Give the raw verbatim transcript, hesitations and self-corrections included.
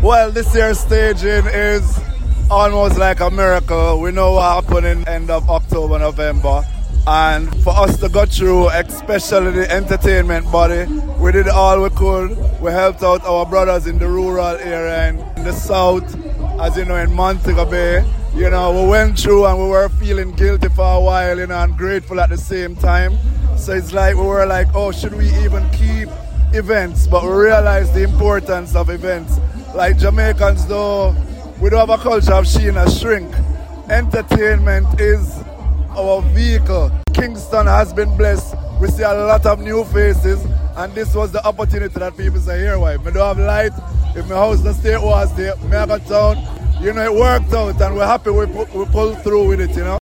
Well, this year's staging is almost like a miracle. We know what happened in end of October, November. And for us to go through, especially the entertainment body, we did all we could. We helped out our brothers in the rural area and in the south, as you know, in Montego Bay. You know, we went through and we were feeling guilty for a while, you know, and grateful at the same time. So it's like we were like, oh, should we even keep events? But we realized the importance of events. Like Jamaicans, though, we don't have a culture of Sheena shrink. Entertainment is our vehicle. Kingston has been blessed. We see a lot of new faces, and this was the opportunity that people say, here, why? I don't have light. If my house the state was there, me I got town. You know, it worked out, and we're happy we, pu- we pulled through with it, you know.